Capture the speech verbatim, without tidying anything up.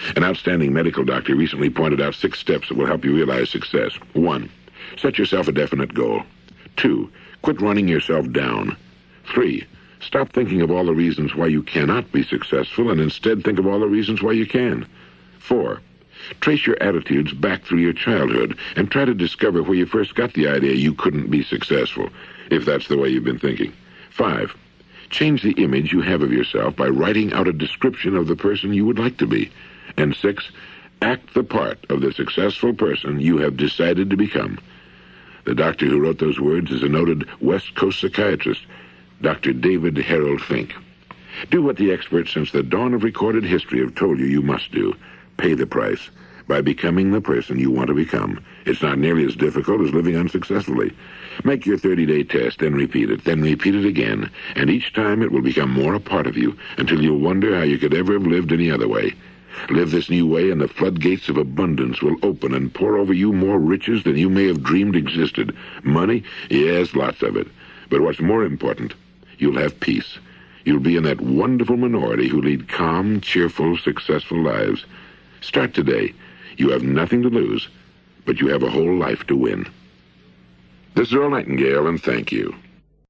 An outstanding medical doctor recently pointed out six steps that will help you realize success. One, set yourself a definite goal. Two, quit running yourself down. Three, stop thinking of all the reasons why you cannot be successful and instead think of all the reasons why you can. Four, trace your attitudes back through your childhood and try to discover where you first got the idea you couldn't be successful, if that's the way you've been thinking. Five, change the image you have of yourself by writing out a description of the person you would like to be. And six, act the part of the successful person you have decided to become. The doctor who wrote those words is a noted West Coast psychiatrist, Doctor David Harold Fink. Do what the experts since the dawn of recorded history have told you you must do. Pay the price by becoming the person you want to become. It's not nearly as difficult as living unsuccessfully. Make your thirty-day test, then repeat it, then repeat it again, and each time it will become more a part of you until you'll wonder how you could ever have lived any other way. Live this new way, and the floodgates of abundance will open and pour over you more riches than you may have dreamed existed. Money? Yes, lots of it. But what's more important, you'll have peace. You'll be in that wonderful minority who lead calm, cheerful, successful lives. Start today. You have nothing to lose, but you have a whole life to win. This is Earl Nightingale, and thank you.